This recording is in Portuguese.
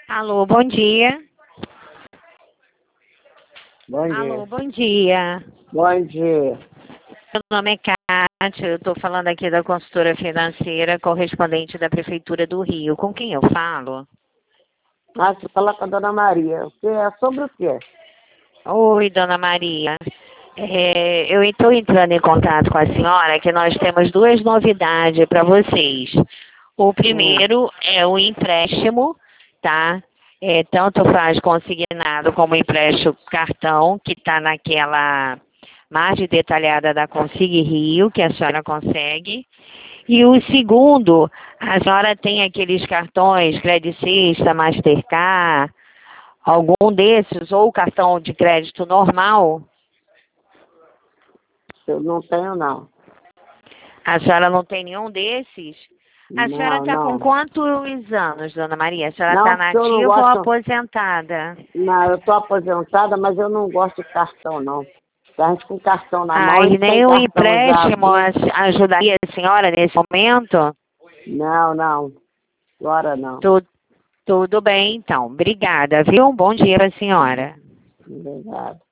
Alô, bom dia. Bom dia. Alô, bom dia. Bom dia. Meu nome é Kátia, eu estou falando aqui da consultora financeira, correspondente da Prefeitura do Rio. Com quem eu falo? Você fala com a dona Maria. O que é sobre o quê? Oi, dona Maria. Eu estou entrando em contato com a senhora que nós temos duas novidades para vocês. O primeiro é o empréstimo, tá? Tanto faz consignado como empréstimo cartão, que está naquela margem detalhada da Consigue Rio, que a senhora consegue. E o segundo, a senhora tem aqueles cartões Credicista, Mastercard, algum desses, ou cartão de crédito normal? Eu não tenho, não. A senhora não tem nenhum desses? A senhora Não, está com não. quantos anos, dona Maria? A senhora Não, está porque eu não nativa ou gosto... aposentada? Não, eu estou aposentada, mas eu não gosto de cartão, não. A gente com cartão na mão, Ah, a e gente tem nem o cartão empréstimo usado. ajudaria a senhora nesse momento? Não, não. Agora não. Tudo bem, então. Obrigada, viu? Um bom dia para a senhora. Obrigado.